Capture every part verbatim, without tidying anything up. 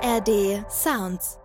R D Sounds.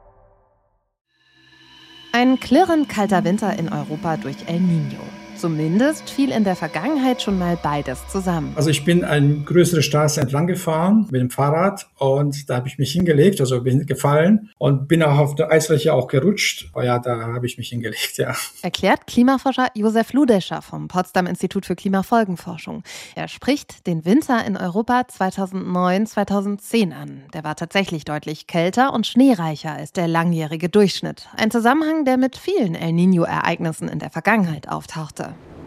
Ein klirrend kalter Winter in Europa durch El Niño. Zumindest fiel in der Vergangenheit schon mal beides zusammen. Also ich bin eine größere Straße entlang gefahren mit dem Fahrrad und da habe ich mich hingelegt, also bin gefallen und bin auch auf der Eisfläche auch gerutscht. Oh ja, da habe ich mich hingelegt, ja. Erklärt Klimaforscher Josef Ludescher vom Potsdam Institut für Klimafolgenforschung. Er spricht den Winter in Europa zweitausendneun zweitausendzehn an. Der war tatsächlich deutlich kälter und schneereicher als der langjährige Durchschnitt. Ein Zusammenhang, der mit vielen El Niño-Ereignissen in der Vergangenheit auftauchte.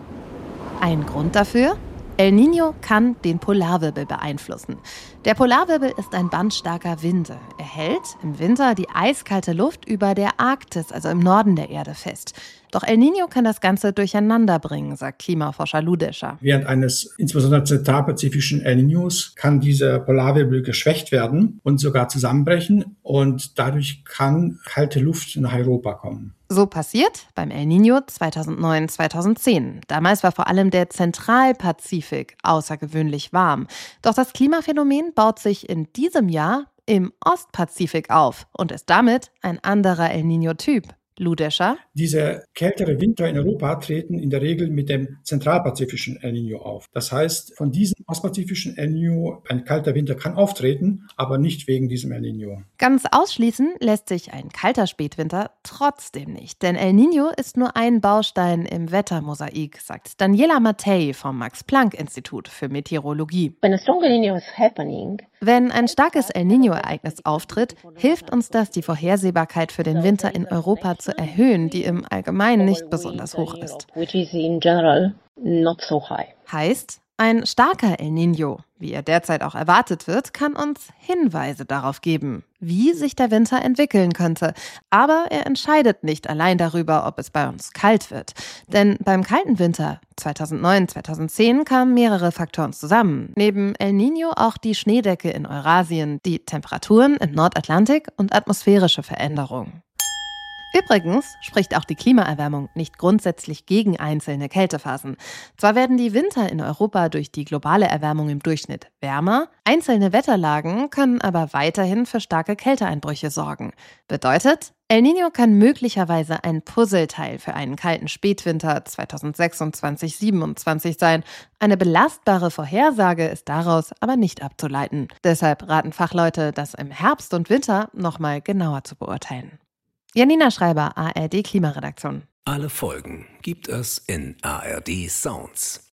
Ein Grund dafür? El Niño kann den Polarwirbel beeinflussen. Der Polarwirbel ist ein Band starker Winde. Er hält im Winter die eiskalte Luft über der Arktis, also im Norden der Erde, fest. Doch El Niño kann das Ganze durcheinander bringen, sagt Klimaforscher Ludescher. Während eines insbesondere zentralpazifischen El Niños kann dieser Polarwirbel geschwächt werden und sogar zusammenbrechen und dadurch kann kalte Luft nach Europa kommen. So passiert beim El Niño zweitausendneun zweitausendzehn. Damals war vor allem der Zentralpazifik außergewöhnlich warm. Doch das Klimaphänomen baut sich in diesem Jahr im Ostpazifik auf und ist damit ein anderer El Niño-Typ. Ludescher. Diese kältere Winter in Europa treten in der Regel mit dem zentralpazifischen El Niño auf. Das heißt, von diesem ostpazifischen El Niño ein kalter Winter kann auftreten, aber nicht wegen diesem El Niño. Ganz ausschließen lässt sich ein kalter Spätwinter trotzdem nicht, denn El Niño ist nur ein Baustein im Wettermosaik, sagt Daniela Mattei vom Max-Planck-Institut für Meteorologie. When a strong El Niño is happening, Wenn ein starkes El Niño-Ereignis auftritt, hilft uns das, die Vorhersehbarkeit für den Winter in Europa zu erhöhen, die im Allgemeinen nicht besonders hoch ist. which is in general not so high. Heißt, ein starker El Niño, wie er derzeit auch erwartet wird, kann uns Hinweise darauf geben, wie sich der Winter entwickeln könnte. Aber er entscheidet nicht allein darüber, ob es bei uns kalt wird. Denn beim kalten Winter zweitausendneun zweitausendzehn kamen mehrere Faktoren zusammen. Neben El Niño auch die Schneedecke in Eurasien, die Temperaturen im Nordatlantik und atmosphärische Veränderungen. Übrigens spricht auch die Klimaerwärmung nicht grundsätzlich gegen einzelne Kältephasen. Zwar werden die Winter in Europa durch die globale Erwärmung im Durchschnitt wärmer, einzelne Wetterlagen können aber weiterhin für starke Kälteeinbrüche sorgen. Bedeutet, El Niño kann möglicherweise ein Puzzleteil für einen kalten Spätwinter zweitausendsechsundzwanzig siebenundzwanzig sein. Eine belastbare Vorhersage ist daraus aber nicht abzuleiten. Deshalb raten Fachleute, das im Herbst und Winter nochmal genauer zu beurteilen. Janina Schreiber, A R D Klimaredaktion. Alle Folgen gibt es in A R D Sounds.